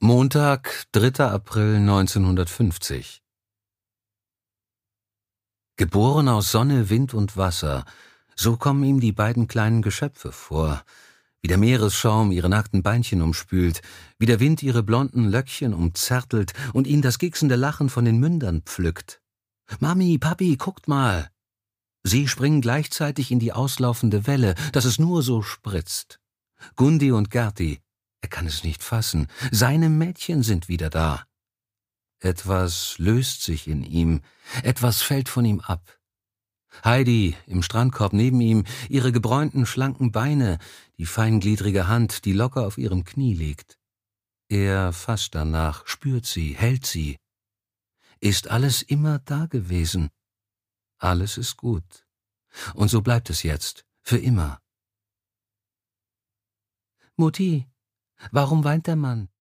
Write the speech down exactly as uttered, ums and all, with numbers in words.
Montag, dritter April neunzehnhundertfünfzig. Geboren aus Sonne, Wind und Wasser, so kommen ihm die beiden kleinen Geschöpfe vor, wie der Meeresschaum ihre nackten Beinchen umspült, wie der Wind ihre blonden Löckchen umzärtelt und ihnen das gicksende Lachen von den Mündern pflückt. »Mami, Papi, guckt mal!« Sie springen gleichzeitig in die auslaufende Welle, dass es nur so spritzt. Gundi und Gerti, er kann es nicht fassen, seine Mädchen sind wieder da. Etwas löst sich in ihm, etwas fällt von ihm ab. Heidi im Strandkorb neben ihm, ihre gebräunten, schlanken Beine, die feingliedrige Hand, die locker auf ihrem Knie liegt. Er fasst danach, spürt sie, hält sie. Ist alles immer da gewesen? Alles ist gut. Und so bleibt es jetzt, für immer. »Mutti, warum weint der Mann?«